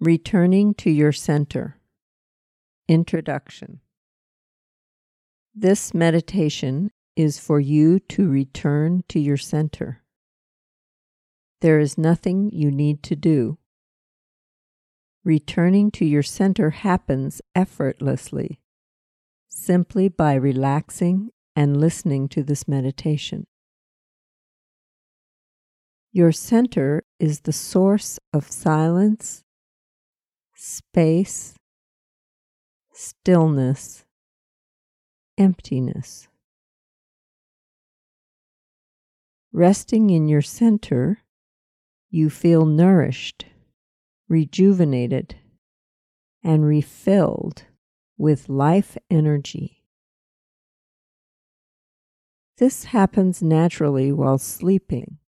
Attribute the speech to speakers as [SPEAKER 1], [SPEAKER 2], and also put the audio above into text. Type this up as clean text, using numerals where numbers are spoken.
[SPEAKER 1] Returning to your center. Introduction. This meditation is for you to return to your center. There is nothing you need to do. Returning to your center happens effortlessly, simply by relaxing and listening to this meditation. Your center is the source of silence, space, stillness, emptiness. Resting in your center, you feel nourished, rejuvenated, and refilled with life energy. This happens naturally while sleeping,